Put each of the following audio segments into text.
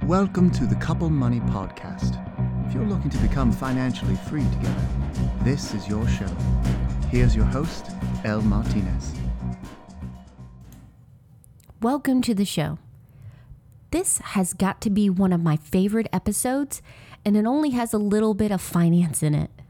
Welcome to the Couple Money Podcast. If you're looking to become financially free together, this is your show. Here's your host, Elle Martinez. Welcome to the show. This has got to be one of my favorite episodes, and it only has a little bit of finance in it.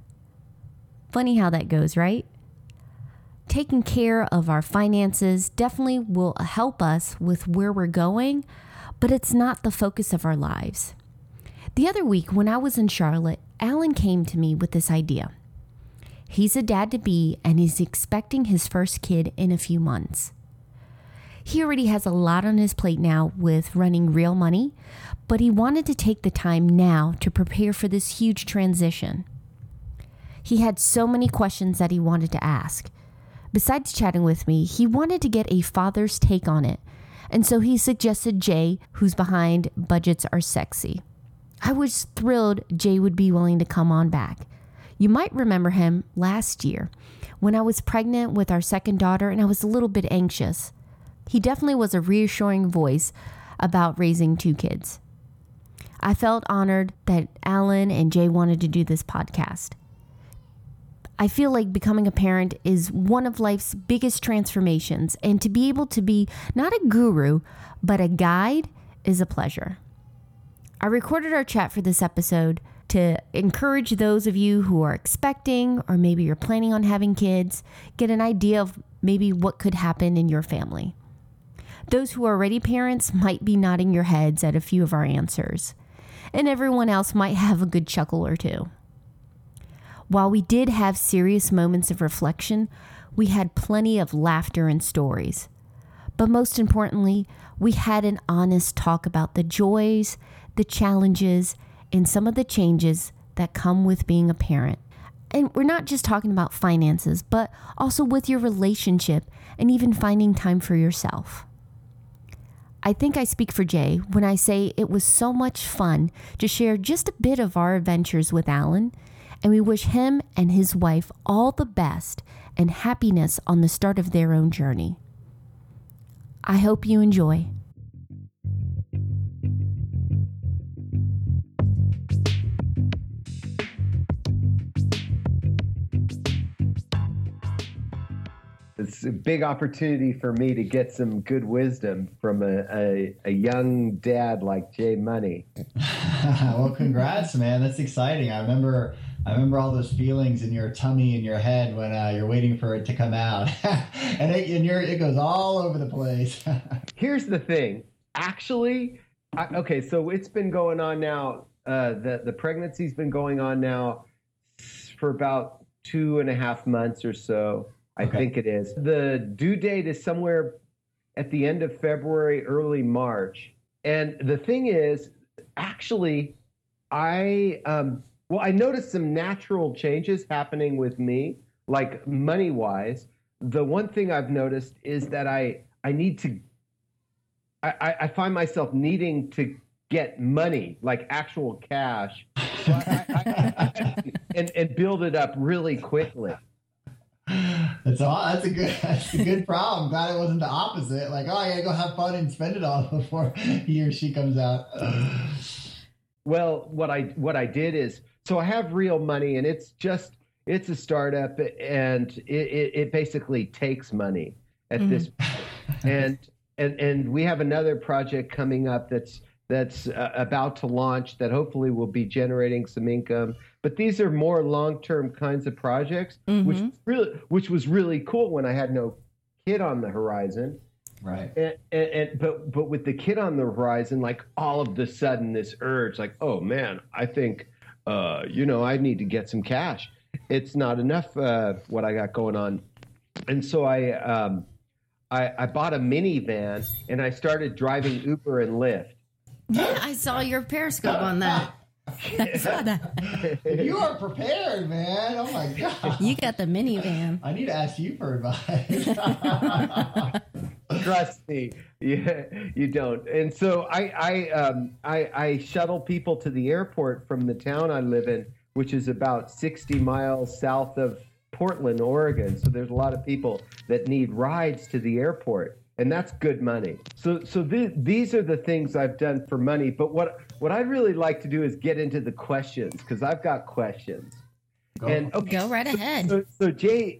Funny how that goes, right? Taking care of our finances definitely will help us with where we're going, but it's not the focus of our lives. The other week when I was in Charlotte, Alan came to me with this idea. He's a dad-to-be and he's expecting his first kid in a few months. He already has a lot on his plate now with running Real Money, but he wanted to take the time now to prepare for this huge transition. He had so many questions that he wanted to ask. Besides chatting with me, he wanted to get a father's take on it, and so he suggested Jay, who's behind Budgets Are Sexy. I was thrilled Jay would be willing to come on back. You might remember him last year when I was pregnant with our second daughter and I was a little bit anxious. He definitely was a reassuring voice about raising two kids. I felt honored that Alan and Jay wanted to do this podcast. I feel like becoming a parent is one of life's biggest transformations, and to be able to be not a guru, but a guide is a pleasure. I recorded our chat for this episode to encourage those of you who are expecting, or maybe you're planning on having kids, get an idea of maybe what could happen in your family. Those who are already parents might be nodding your heads at a few of our answers, and everyone else might have a good chuckle or two. While we did have serious moments of reflection, we had plenty of laughter and stories. But most importantly, we had an honest talk about the joys, the challenges, and some of the changes that come with being a parent. And we're not just talking about finances, but also with your relationship and even finding time for yourself. I think I speak for Jay when I say it was so much fun to share just a bit of our adventures with Alan, and we wish him and his wife all the best and happiness on the start of their own journey. I hope you enjoy. It's a big opportunity for me to get some good wisdom from a young dad like Jay Money. Well, congrats, man. That's exciting. I remember all those feelings in your tummy and your head when you're waiting for it to come out. It goes all over the place. Here's the thing. Actually, so it's been going on now. The pregnancy's been going on now for about 2.5 months or so. I think it is. The due date is somewhere at the end of February, early March. And the thing is, actually, I noticed some natural changes happening with me, like money-wise. The one thing I've noticed is that I find myself needing to get money, like actual cash, and build it up really quickly. That's a good problem. Glad it wasn't the opposite. Like, I gotta go have fun and spend it all before he or she comes out. Well, what I did is, so I have Real Money, and it's a startup, and it basically takes money at this point. And we have another project coming up that's about to launch that hopefully will be generating some income. But these are more long-term kinds of projects, which was really cool when I had no kid on the horizon. Right. But with the kid on the horizon, like all of the sudden this urge, like, oh man, I think, I need to get some cash. It's not enough what I got going on. And so I bought a minivan and I started driving Uber and Lyft. Yeah, I saw your Periscope on that. I saw that. You are prepared, man. Oh my God. You got the minivan. I need to ask you for advice. Trust me, you don't. And so I shuttle people to the airport from the town I live in, which is about 60 miles south of Portland, Oregon. So there's a lot of people that need rides to the airport. and that's good money. So these are the things I've done for money. But what I'd really like to do is get into the questions, because I've got questions. Go right ahead. So Jay,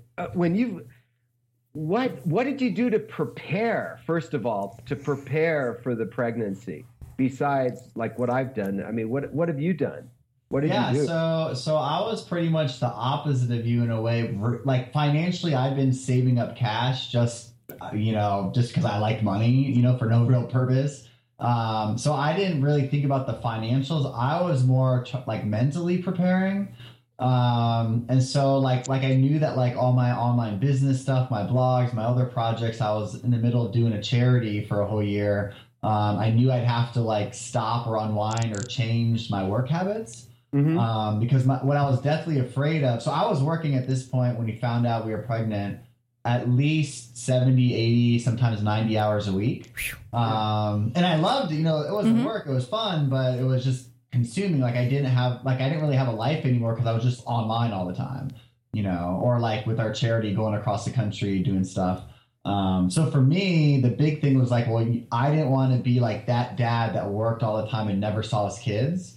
what did you do to prepare, first of all, to prepare for the pregnancy? Besides like what I've done, I mean, what have you done? What did you do? So I was pretty much the opposite of you in a way. Like financially, I've been saving up cash just because I like money, for no real purpose. So I didn't really think about the financials. I was more like mentally preparing. And so like I knew that like all my online business stuff, my blogs, my other projects, I was in the middle of doing a charity for a whole year. I knew I'd have to like stop or unwind or change my work habits. Mm-hmm. Because what I was deathly afraid of, so I was working at this point when we found out we were pregnant, at least 70, 80, sometimes 90 hours a week. And I loved it, it wasn't work, it was fun, but it was just consuming. Like I didn't really have a life anymore because I was just online all the time, or like with our charity going across the country doing stuff. So for me, the big thing was like, well, I didn't want to be like that dad that worked all the time and never saw his kids.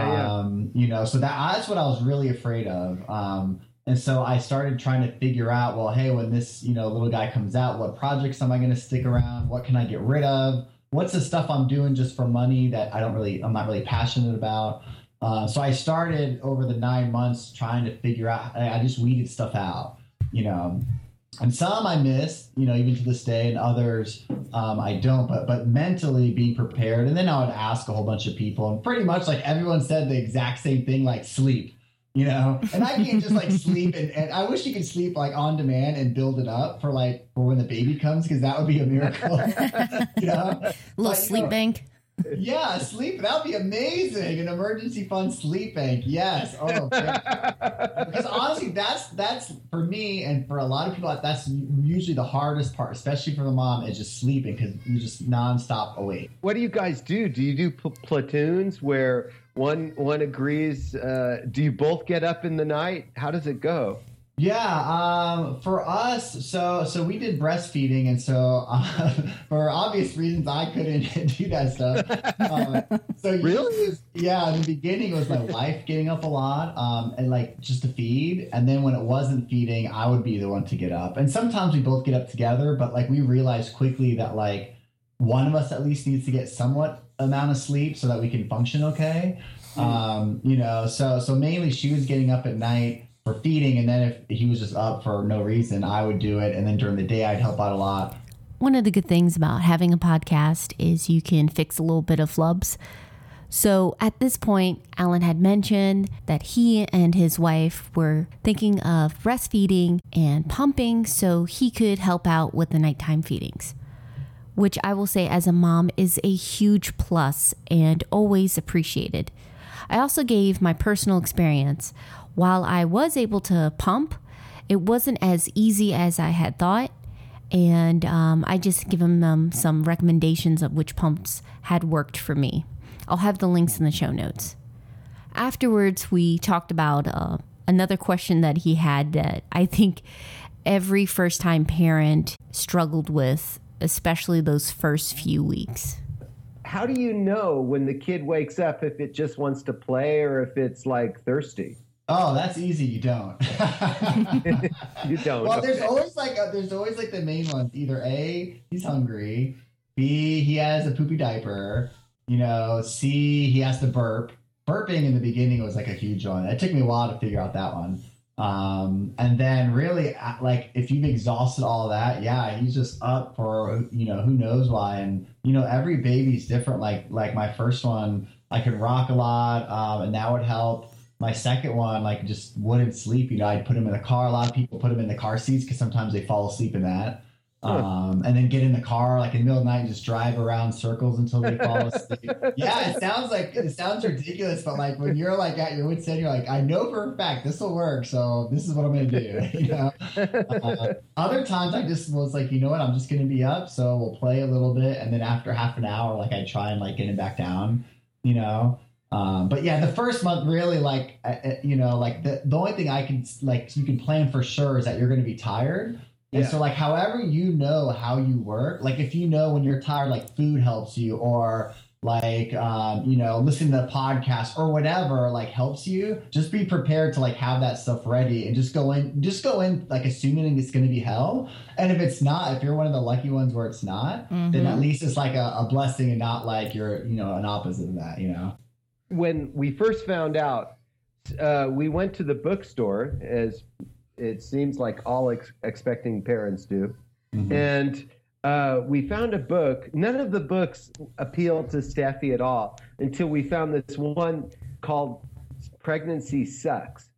So that's what I was really afraid of. And so I started trying to figure out, well, hey, when this, little guy comes out, what projects am I going to stick around? What can I get rid of? What's the stuff I'm doing just for money that I'm not really passionate about? So I started over the 9 months trying to figure out, I just weeded stuff out, and some I missed, even to this day, and others I don't. But mentally being prepared, and then I would ask a whole bunch of people, and pretty much like everyone said the exact same thing, like sleep, And I can't just like sleep, and I wish you could sleep like on demand and build it up for when the baby comes, because that would be a miracle. Little sleep bank. Yeah, sleep. That would be amazing. An emergency fund sleep bank. Yes. Oh, because honestly, that's for me and for a lot of people, that's usually the hardest part, especially for the mom, is just sleeping, because you're just nonstop awake. What do you guys do? Do you do platoons where one agrees? Do you both get up in the night? How does it go? Yeah, for us, so we did breastfeeding, and so for obvious reasons, I couldn't do that stuff. Really? Yeah, in the beginning, it was my wife getting up a lot, and like just to feed, and then when it wasn't feeding, I would be the one to get up. And sometimes we both get up together, but like we realized quickly that like one of us at least needs to get somewhat amount of sleep so that we can function okay. So mainly she was getting up at night for feeding, and then if he was just up for no reason, I would do it, and then during the day I'd help out a lot. One of the good things about having a podcast is you can fix a little bit of flubs. So at this point, Alan had mentioned that he and his wife were thinking of breastfeeding and pumping so he could help out with the nighttime feedings, which I will say as a mom is a huge plus and always appreciated. I also gave my personal experience. While I was able to pump, it wasn't as easy as I had thought. And I just given them some recommendations of which pumps had worked for me. I'll have the links in the show notes. Afterwards, we talked about another question that he had that I think every first-time parent struggled with, especially those first few weeks. How do you know when the kid wakes up if it just wants to play or if it's like thirsty? Oh, that's easy. You don't. You don't. Well, there's always like the main ones. Either A, he's hungry. B, he has a poopy diaper. C, he has to burp. Burping in the beginning was like a huge one. It took me a while to figure out that one. And then really, like if you've exhausted all of that, yeah, he's just up for who knows why. And every baby's different. Like my first one, I could rock a lot, and that would help. My second one, like, just wouldn't sleep. I'd put him in the car. A lot of people put him in the car seats because sometimes they fall asleep in that. And then get in the car, like, in the middle of the night and just drive around circles until they fall asleep. Yeah, it sounds ridiculous, but, like, when you're, like, at your wit's end, you're like, I know for a fact this will work, so this is what I'm going to do, Other times I just was like, you know what, I'm just going to be up, so we'll play a little bit, and then after half an hour, like, I try and, like, get him back down, But yeah, the first month really the only thing I can, like, you can plan for sure is that you're going to be tired. And Yeah. so like however you know how you work, like if you know when you're tired, like food helps you, or like listening to a podcast or whatever like helps you, just be prepared to like have that stuff ready and just go in like assuming it's going to be hell. And if it's not, if you're one of the lucky ones where it's not, then at least it's like a blessing and not like you're an opposite of that. When we first found out, we went to the bookstore, as it seems like all expecting parents do. And we found a book. None of the books appealed to Steffi at all until we found this one called Pregnancy Sucks.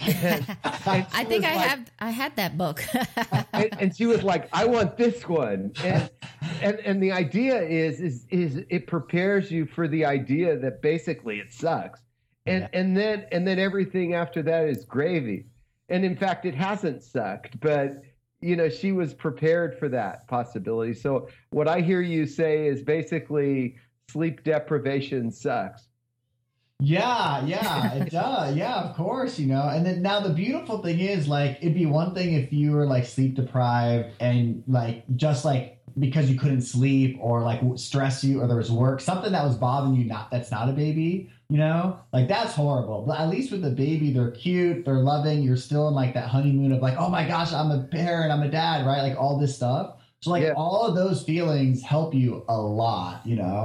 I think I had that book. and she was like, I want this one. And the idea is it prepares you for the idea that basically it sucks. And then everything after that is gravy. And in fact, it hasn't sucked, but she was prepared for that possibility. So what I hear you say is basically sleep deprivation sucks. Yeah, it does. Yeah, of course, And then now the beautiful thing is, like, it'd be one thing if you were like sleep deprived and like just like because you couldn't sleep or like stress you or there was work, something that was bothering you, that's not a baby, like that's horrible. But at least with the baby, they're cute, they're loving, you're still in like that honeymoon of like, oh my gosh, I'm a parent, I'm a dad, right? Like all this stuff. So like all of those feelings help you a lot,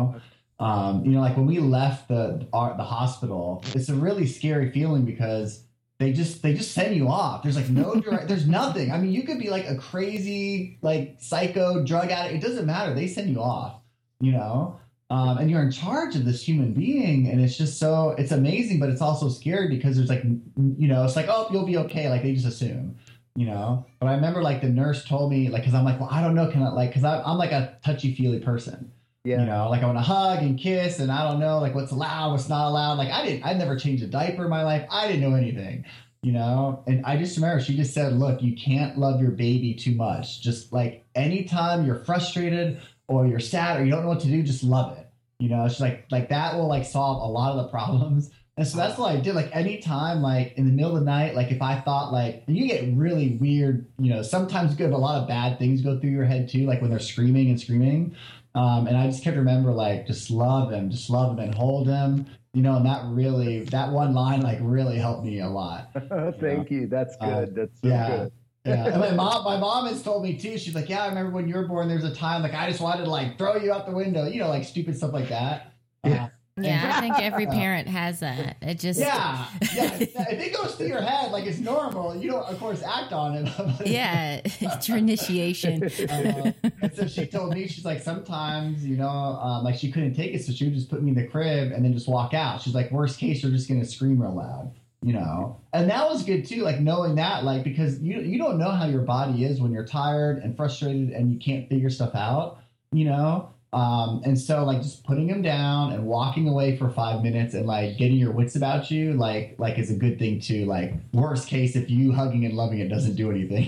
like when we left the hospital, it's a really scary feeling because they just send you off. There's like no there's nothing. I mean, you could be like a crazy like psycho drug addict. It doesn't matter. They send you off, and you're in charge of this human being, and it's just it's amazing, but it's also scary because there's like it's like, oh, you'll be okay. Like they just assume. But I remember like the nurse told me, like, because I'm like, well, I don't know, can I, like, because I'm like a touchy-feely person. Yeah. Like I want to hug and kiss, and I don't know like what's allowed, what's not allowed. Like I'd never changed a diaper in my life. I didn't know anything, And I just remember she just said, look, you can't love your baby too much. Just like anytime you're frustrated or you're sad or you don't know what to do, just love it. She's like that will like solve a lot of the problems. And so that's what I did. Like anytime, like in the middle of the night, like if I thought like, and you get really weird, sometimes good, but a lot of bad things go through your head too, like when they're screaming. And I just kept remember like, just love him and hold him, and that one line like really helped me a lot. Thank you. That's good. That's so good. Yeah. And my mom has told me too. She's like, yeah, I remember when you were born, there was a time like I just wanted to like throw you out the window, like stupid stuff like that. Yeah, I think every parent has that. It just if it goes through your head, like it's normal. You don't, of course, act on it. It's your initiation. And so she told me, she's like, sometimes, like she couldn't take it, so she would just put me in the crib and then just walk out. She's like, worst case, you're just gonna scream real loud, And that was good too, like knowing that, like because you don't know how your body is when you're tired and frustrated and you can't figure stuff out, And so like just putting him down and walking away for 5 minutes and like getting your wits about you, like is a good thing too. Like worst case, if you hugging and loving it doesn't do anything,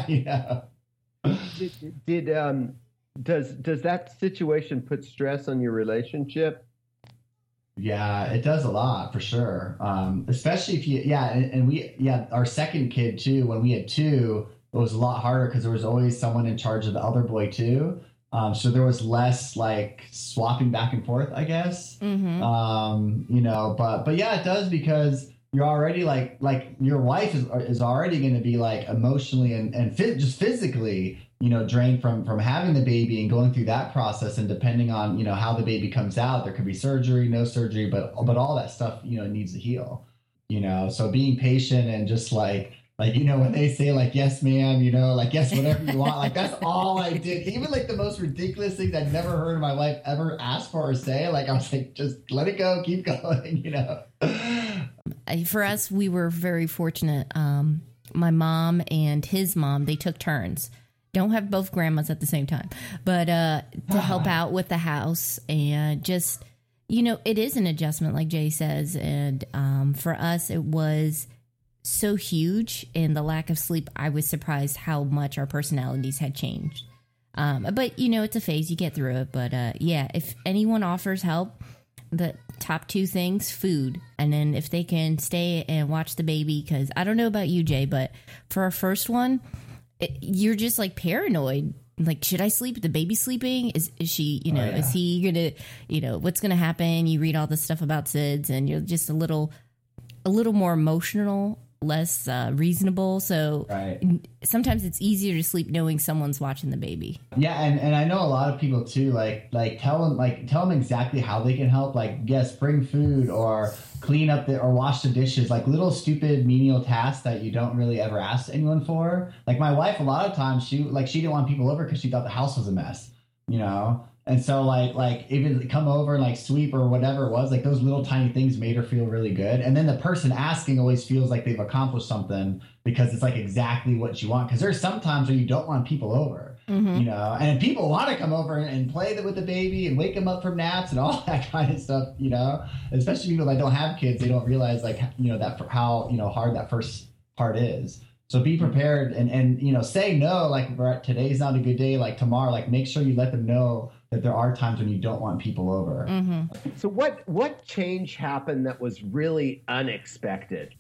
Does that situation put stress on your relationship? Yeah, it does a lot for sure. Especially if and our second kid too, when we had two, it was a lot harder because there was always someone in charge of the other boy too. So there was less like swapping back and forth, I guess. But yeah, it does because you're already like your wife is already going to be like emotionally and just physically, drained from having the baby and going through that process. And depending on, how the baby comes out, there could be surgery, no surgery, but all that stuff, needs to heal, so being patient and just like, when they say like, yes, ma'am, like, yes, whatever you want, like, that's all I did. Even like the most ridiculous things I'd never heard in my life ever ask for or say. Like, I was like, just let it go, keep going, For us, we were very fortunate. My mom and his mom, they took turns. Don't have both grandmas at the same time, but to help out with the house and just, it is an adjustment, like Jay says. And for us, it was so huge, and the lack of sleep, I was surprised how much our personalities had changed. But it's a phase, you get through it. But if anyone offers help, the top two things, food, and then if they can stay and watch the baby, because I don't know about you, Jay, but for our first one, you're just like paranoid. Like, should I sleep? The baby sleeping? Is she, is he gonna, what's gonna happen? You read all this stuff about SIDS, and you're just a little more emotional, less reasonable. So sometimes it's easier to sleep knowing someone's watching the baby. Yeah, and I know a lot of people too. Like tell them exactly how they can help. Like, yes, bring food or clean up or wash the dishes. Like little stupid menial tasks that you don't really ever ask anyone for. Like my wife, a lot of times she didn't want people over because she thought the house was a mess. And so like even come over and like sweep or whatever it was, like those little tiny things made her feel really good. And then the person asking always feels like they've accomplished something because it's like exactly what you want. Because there's some times where you don't want people over, and people want to come over and play with the baby and wake them up from naps and all that kind of stuff, especially people that don't have kids. They don't realize like, that for how, hard that first part is. So be prepared and say no, like today's not a good day, like tomorrow, like make sure you let them know that there are times when you don't want people over. Mm-hmm. So what change happened that was really unexpected?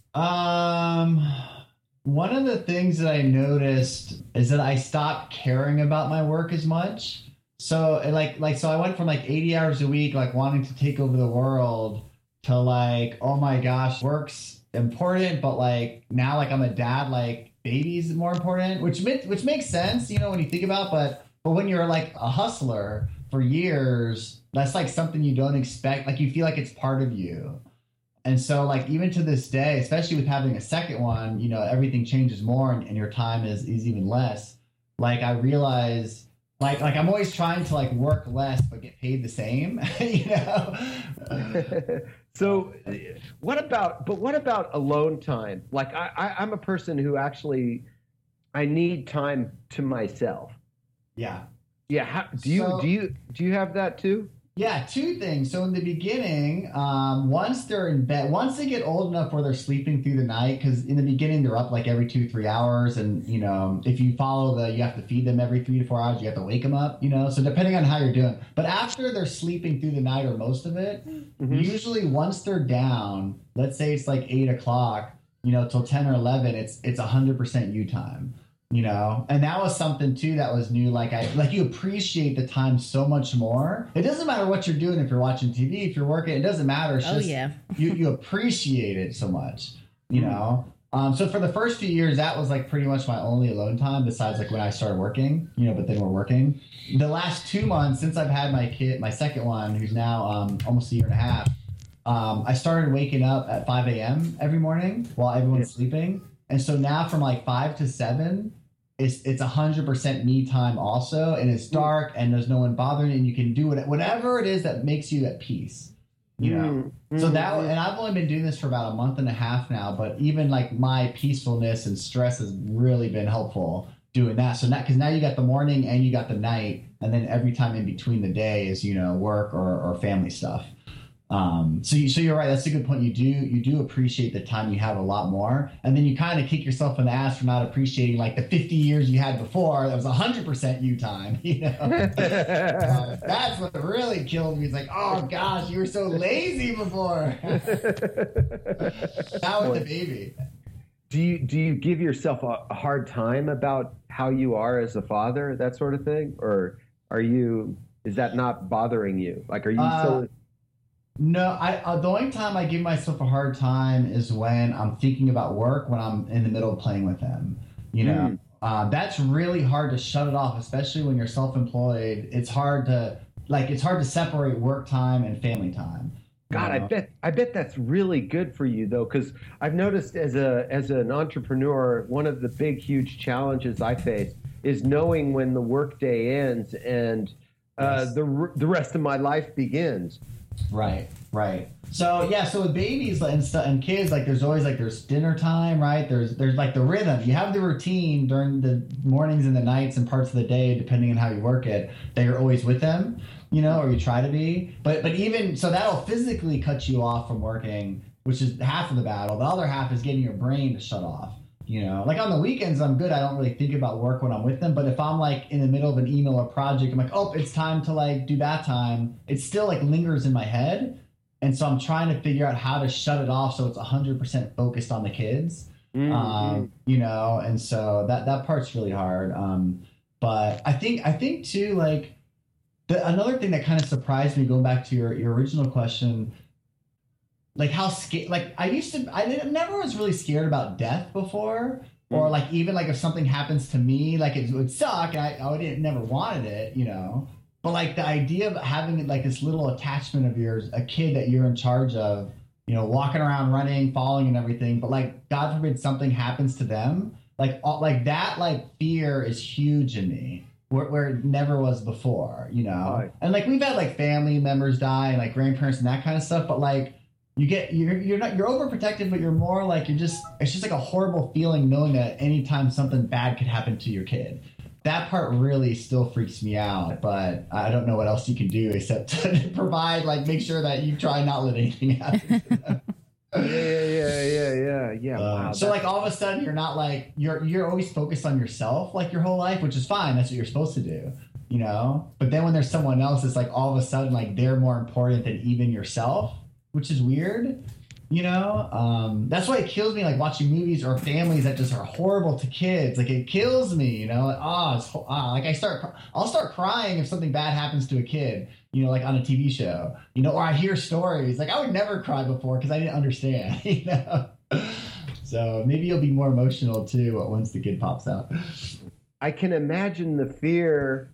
One of the things that I noticed is that I stopped caring about my work as much. So so I went from like 80 hours a week, like wanting to take over the world to like, oh my gosh, work's important, but like now like I'm a dad, like baby's more important, which makes sense, when you think about it, but when you're like a hustler for years, that's like something you don't expect, like you feel like it's part of you. And so like even to this day, especially with having a second one, everything changes more and your time is even less. Like I realize like I'm always trying to like work less but get paid the same. So what about alone time? Like I'm a person who actually, I need time to myself. Yeah. Yeah. Do you have that too? Yeah, two things. So in the beginning, once they're in bed, once they get old enough where they're sleeping through the night, because in the beginning they're up like every 2-3 hours, and if you follow you have to feed them every 3 to 4 hours, you have to wake them up, so depending on how you're doing. But after they're sleeping through the night or most of it, usually once they're down, let's say it's like 8 o'clock, till 10 or 11, it's 100% you time. And that was something too that was new. Like you appreciate the time so much more. It doesn't matter what you're doing if you're watching TV, if you're working, it doesn't matter. It's just, you appreciate it so much, So for the first few years, that was like pretty much my only alone time besides like when I started working, but then we're working. The last 2 months since I've had my second one, who's now almost a year and a half, I started waking up at 5 a.m. every morning while everyone's sleeping. And so now from like 5 to 7, it's 100% me time also, and it's dark and there's no one bothering you, and you can do whatever it is that makes you at peace, So that, and I've only been doing this for about a month and a half now, but even like my peacefulness and stress has really been helpful doing that. So now, because now you got the morning and you got the night, and then every time in between the day is work or family stuff. So you're right. That's a good point. You do appreciate the time you have a lot more, and then you kind of kick yourself in the ass for not appreciating like the 50 years you had before. That was 100% you time. That's what really killed me. It's like, oh gosh, you were so lazy before. Now with the baby. Do you give yourself a hard time about how you are as a father, that sort of thing, or is that not bothering you? Like, are you still? No, the only time I give myself a hard time is when I'm thinking about work, when I'm in the middle of playing with them. That's really hard to shut it off, especially when you're self-employed. It's hard to separate work time and family time. God, I bet that's really good for you though, because I've noticed as an entrepreneur, one of the big, huge challenges I face is knowing when the workday ends and the rest of my life begins. Right. So with babies and kids, like there's dinner time, right? There's like the rhythm. You have the routine during the mornings and the nights and parts of the day, depending on how you work it, that you're always with them, or you try to be. But even so, that'll physically cut you off from working, which is half of the battle. The other half is getting your brain to shut off. Like on the weekends, I'm good. I don't really think about work when I'm with them. But if I'm like in the middle of an email or project, I'm like, oh, it's time to like do that time. It still like lingers in my head. And so I'm trying to figure out how to shut it off so it's 100% focused on the kids. You know, and so that part's really hard. But I think too, like another thing that kind of surprised me, going back to your original question, like how scared, like I never was really scared about death before, or like even like if something happens to me, like it would suck, and I didn't never wanted it, you know. But like the idea of having like this little attachment of yours, a kid that you're in charge of, you know, walking around, running, falling, and everything, but like God forbid something happens to them, like that, like fear is huge in me, where it never was before, you know. Right. And like we've had like family members die and like grandparents and that kind of stuff, but like you're overprotective, but you're more like it's just like a horrible feeling knowing that anytime something bad could happen to your kid. That part really still freaks me out, but I don't know what else you can do except to provide, like, make sure that you try not let anything happen to them. Yeah. Wow, so like all of a sudden you're not like you're always focused on yourself like your whole life, which is fine. That's what you're supposed to do, you know. But then when there's someone else, it's like all of a sudden like they're more important than even yourself, which is weird. You know, that's why it kills me, like watching movies or families that just are horrible to kids. Like it kills me, you know. Like, I'll start crying if something bad happens to a kid, you know, like on a TV show, you know, or I hear stories. Like I would never cry before because I didn't understand, you know. So maybe you'll be more emotional too once the kid pops out. I can imagine the fear.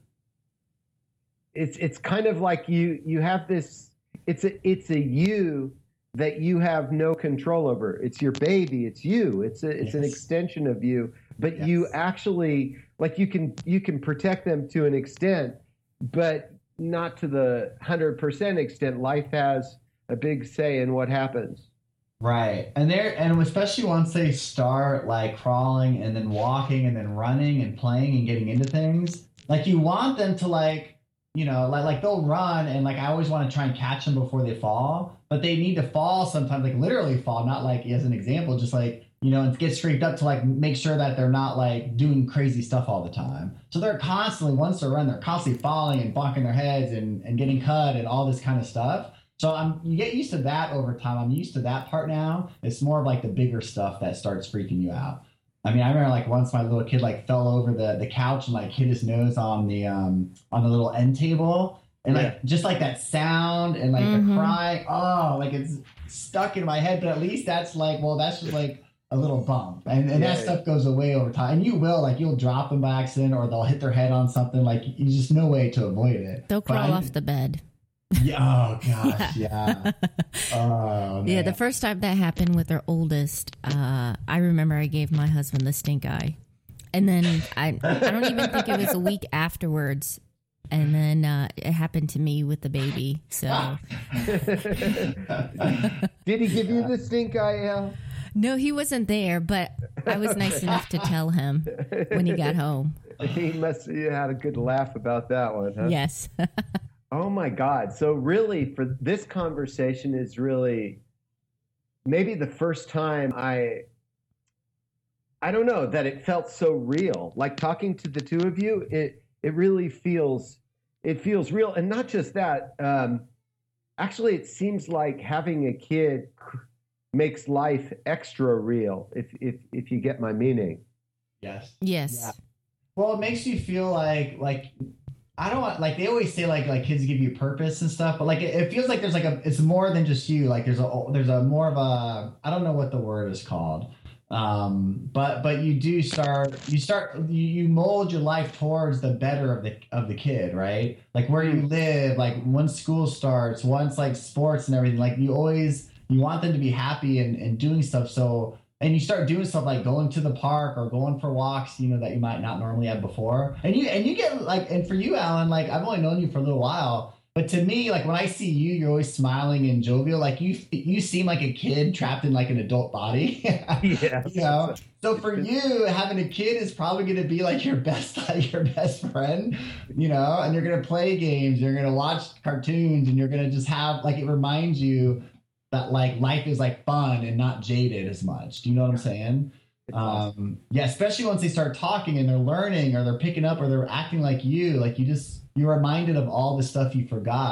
It's kind of like you have this. It's a you that you have no control over. It's your baby. It's you. It's an extension of you. But you actually, like, you can protect them to an extent, but not to the 100% extent. Life has a big say in what happens. Right. And especially once they start like crawling and then walking and then running and playing and getting into things, like you want them to like, you know, like they'll run and like I always want to try and catch them before they fall, but they need to fall sometimes, like literally fall, not like as an example, just like, you know, and get scraped up to like make sure that they're not like doing crazy stuff all the time. So they're constantly, once they run, they're constantly falling and bonking their heads and getting cut and all this kind of stuff. So you get used to that over time. I'm used to that part now. It's more of like the bigger stuff that starts freaking you out. I mean, I remember like once my little kid like fell over the couch and like hit his nose on the little end table, and like just like that sound and like the crying. Oh, like it's stuck in my head. But at least that's like, well, that's just like a little bump, and that stuff goes away over time. And you'll drop them by accident, or they'll hit their head on something. Like you just no way to avoid it. They'll crawl off the bed. Yeah. Oh gosh. Yeah. Oh man. Yeah. The first time that happened with our oldest, I remember I gave my husband the stink eye, and then I don't even think it was a week afterwards, and then it happened to me with the baby. So. Did he give you the stink eye, Al? No, he wasn't there, but I was nice enough to tell him when he got home. He must have had a good laugh about that one, huh? Yes. Oh my God. So really for this conversation is really maybe the first time I don't know, that it felt so real. Like talking to the two of you, it really feels real. And not just that, actually it seems like having a kid makes life extra real, if you get my meaning. Yes. Yes. Yeah. Well, it makes you feel like I don't want, like they always say like kids give you purpose and stuff, but like it feels like there's like it's more than just you. Like there's a more of a, I don't know what the word is called, but you mold your life towards the better of the kid, right? Like where you live, like once school starts, once like sports and everything, like you want them to be happy and doing stuff. So. And you start doing stuff like going to the park or going for walks, you know, that you might not normally have before. And you get like, and for you, Alan, like I've only known you for a little while, but to me, like when I see you, you're always smiling and jovial. Like you seem like a kid trapped in like an adult body. Yeah. You know? So for you, having a kid is probably going to be like your best friend, you know, and you're going to play games, you're going to watch cartoons, and you're going to just have like, it reminds you that like life is like fun and not jaded as much. Do you know what I'm saying? Awesome. Yeah, especially once they start talking and they're learning or they're picking up or they're acting like you're reminded of all the stuff you forgot.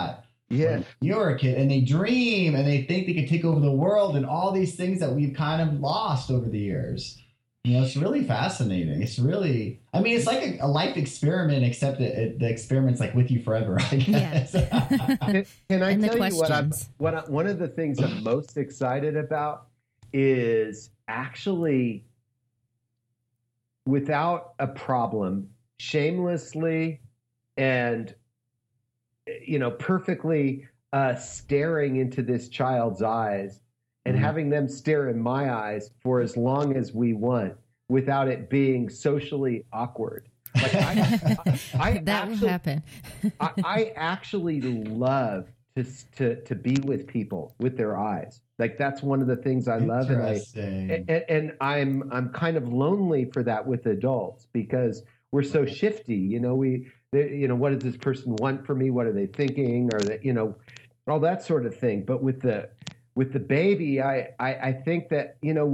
Yeah. when you're a kid, and they dream and they think they can take over the world and all these things that we've kind of lost over the years. It's really fascinating. It's really, I mean, it's like a life experiment, except that the experiment's like with you forever, I guess. Can I And the tell you questions. one of the things I'm most excited about is actually, without a problem, shamelessly and perfectly staring into this child's eyes and having them stare in my eyes for as long as we want without it being socially awkward. Like I That will happen. I actually love to be with people with their eyes. Like that's one of the things I love, and I'm kind of lonely for that with adults because we're so shifty. What does this person want from me? What are they thinking? Or that all that sort of thing. But with the baby, I think that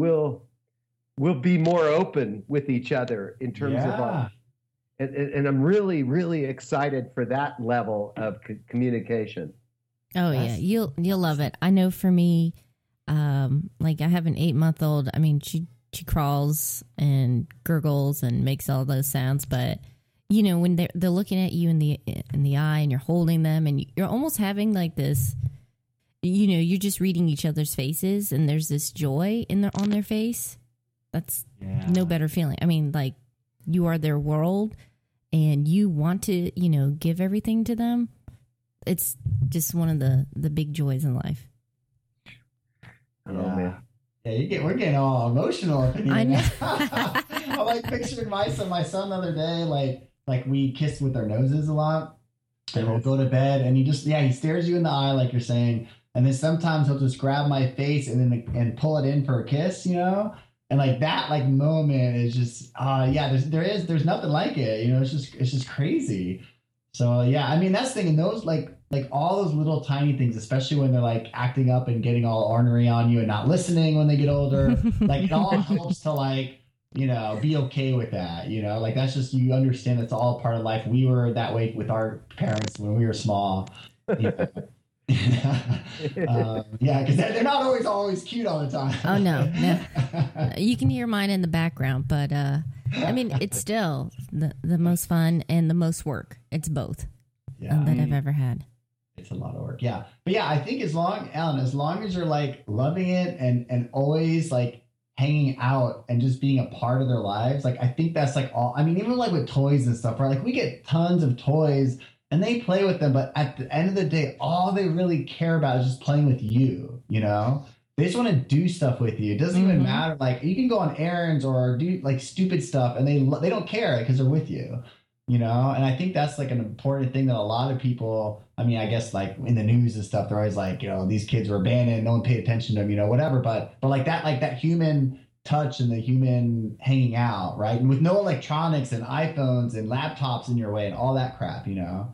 we'll be more open with each other in terms of our. And I'm really, really excited for that level of communication. Oh yeah, you'll love it. I know for me, like I have an 8-month-old. I mean, she crawls and gurgles and makes all those sounds, but when they're looking at you in the eye and you're holding them and you're almost having like this, you're just reading each other's faces and there's this joy on their face. That's no better feeling. I mean, like you are their world and you want to, give everything to them. It's just one of the big joys in life. Oh man. Yeah, we're getting all emotional. I know. I'm like picturing my son the other day, like we kiss with our noses a lot, and we'll go to bed, and he stares you in the eye like you're saying, and then sometimes he'll just grab my face and pull it in for a kiss, and like that moment is just there's nothing like it, it's just crazy. So yeah, I mean that's the thing, and those like all those little tiny things, especially when they're like acting up and getting all ornery on you and not listening when they get older, like it all helps to be okay with that, like that's just, you understand it's all part of life. We were that way with our parents when we were small. Because they're not always cute all the time. Oh no. You can hear mine in the background, but I mean it's still the most fun and the most work. It's both that I've ever had. It's a lot of work, yeah. But yeah, I think as long as you're like loving it and always like hanging out and just being a part of their lives, like I think that's like all. I mean, even like with toys and stuff, right? Like we get tons of toys and they play with them, but at the end of the day, all they really care about is just playing with you. They just want to do stuff with you. It doesn't even matter. Like you can go on errands or do like stupid stuff, and they don't care because they're with you. And I think that's like an important thing that a lot of people, I mean, I guess like in the news and stuff, they're always like, these kids were abandoned, no one paid attention to them, whatever. But like that human touch and the human hanging out, right? And with no electronics and iPhones and laptops in your way and all that crap, Yeah.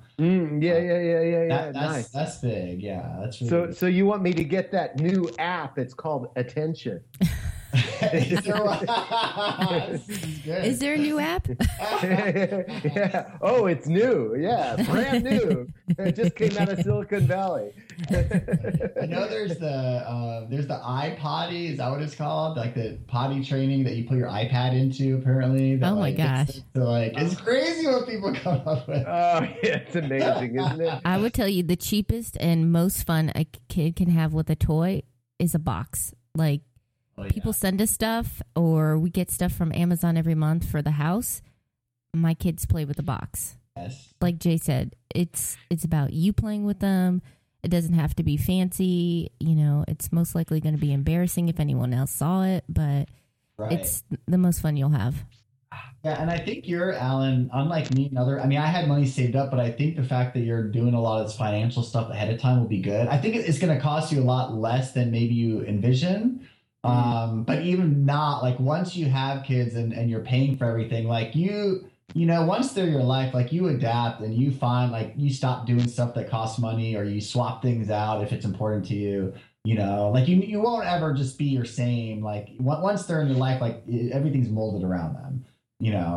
Nice. That's big. Yeah. That's really so you want me to get that new app? It's called Attention. Is there a new app? Yeah. Oh, it's new. Yeah, brand new. It just came out of Silicon Valley. I know there's the iPotty. Is that what it's called? Like the potty training that you put your iPad into. Apparently. That, oh my gosh! It's crazy what people come up with. Oh yeah, it's amazing, isn't it? I would tell you the cheapest and most fun a kid can have with a toy is a box. Like. People send us stuff, or we get stuff from Amazon every month for the house. My kids play with the box. Yes. Like Jay said, it's about you playing with them. It doesn't have to be fancy. It's most likely going to be embarrassing if anyone else saw it, but it's the most fun you'll have. Yeah, and I think you're, Alan, unlike me and I had money saved up, but I think the fact that you're doing a lot of this financial stuff ahead of time will be good. I think it's going to cost you a lot less than maybe you envision. But even not, like once you have kids and you're paying for everything, like once they're your life, like you adapt and you find like you stop doing stuff that costs money, or you swap things out if it's important to you, like you won't ever just be your same, like once they're in your life, like everything's molded around them,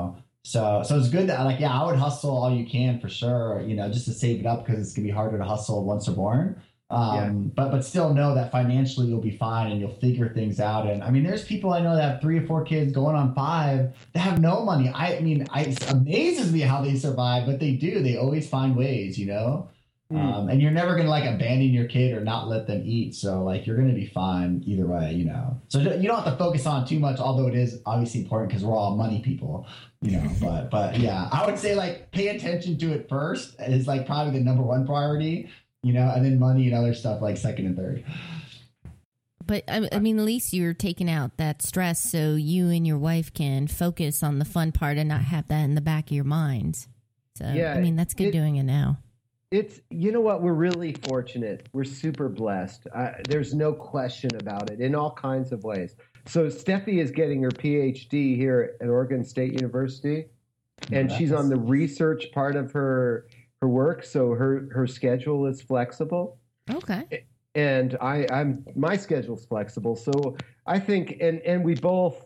So it's good that like, yeah, I would hustle all you can for sure, you know, just to save it up because it's gonna be harder to hustle once they're born. But still know that financially you'll be fine and you'll figure things out. And I mean, there's people I know that have 3 or 4 kids going on 5 that have no money. I mean, it amazes me how they survive, but they do. They always find ways, you know. And you're never going to like abandon your kid or not let them eat. So like you're going to be fine either way, you know. So you don't have to focus on too much, although it is obviously important because we're all money people, you know. But yeah, I would say like pay attention to it first is like probably the number 1 priority, you know, and then money and other stuff like second and third. But I mean, at least you're taking out that stress so you and your wife can focus on the fun part and not have that in the back of your minds. So, yeah, I mean, that's good doing it now. It's, you know what, we're really fortunate. We're super blessed. There's no question about it in all kinds of ways. So Steffi is getting her PhD here at Oregon State University, and she's on the research part of her work. So her schedule is flexible. Okay. And my schedule's flexible. So I think, and we both,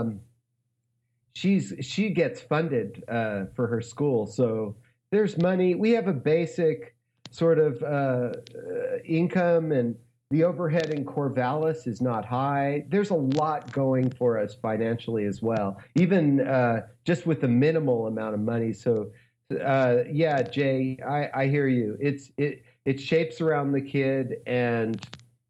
she gets funded for her school. So there's money. We have a basic sort of income, and the overhead in Corvallis is not high. There's a lot going for us financially as well, even just with the minimal amount of money. So, yeah, Jay, I hear you. It shapes around the kid, and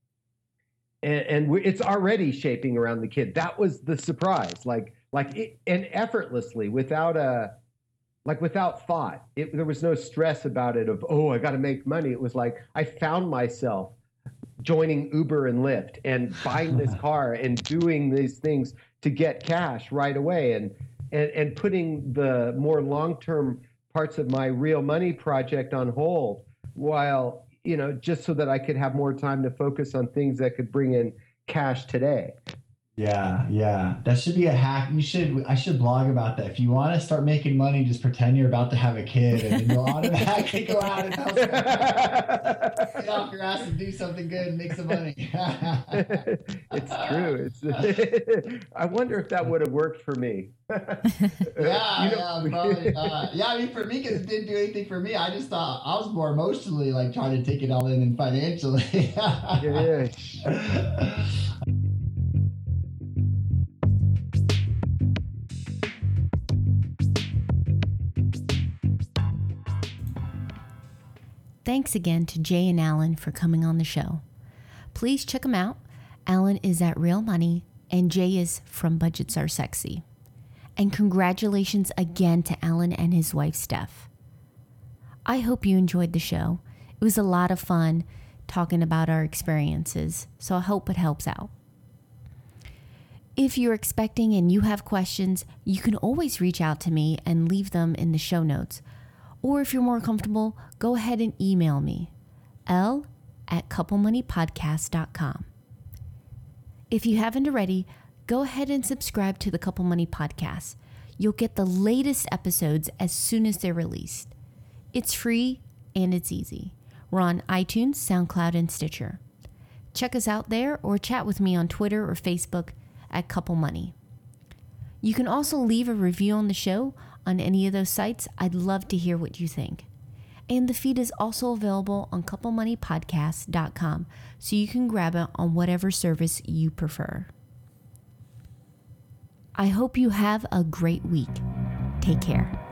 it's already shaping around the kid. That was the surprise, and effortlessly, without thought. There was no stress about it of, oh, I got to make money. It was like I found myself joining Uber and Lyft and buying this car and doing these things to get cash right away, and putting the more long-term parts of my real money project on hold while, you know, just so that I could have more time to focus on things that could bring in cash today. Yeah. That should be a hack. I should blog about that. If you want to start making money, just pretend you're about to have a kid, and then you'll automatically go out and get off your ass and do something good and make some money. It's true. I wonder if that would have worked for me. Yeah, probably not. Yeah, I mean, for me, because it didn't do anything for me. I just thought I was more emotionally like trying to take it all in and financially. Yeah. Thanks again to Jay and Alan for coming on the show. Please check them out. Alan is at Real Money, and Jay is from Budgets Are Sexy. And congratulations again to Alan and his wife, Steph. I hope you enjoyed the show. It was a lot of fun talking about our experiences, so I hope it helps out. If you're expecting and you have questions, you can always reach out to me and leave them in the show notes. Or if you're more comfortable, go ahead and email me, l@couplemoneypodcast.com. If you haven't already, go ahead and subscribe to the Couple Money Podcast. You'll get the latest episodes as soon as they're released. It's free and it's easy. We're on iTunes, SoundCloud, and Stitcher. Check us out there or chat with me on Twitter or Facebook at Couple Money. You can also leave a review on the show on any of those sites. I'd love to hear what you think. And the feed is also available on couplemoneypodcast.com, so you can grab it on whatever service you prefer. I hope you have a great week. Take care.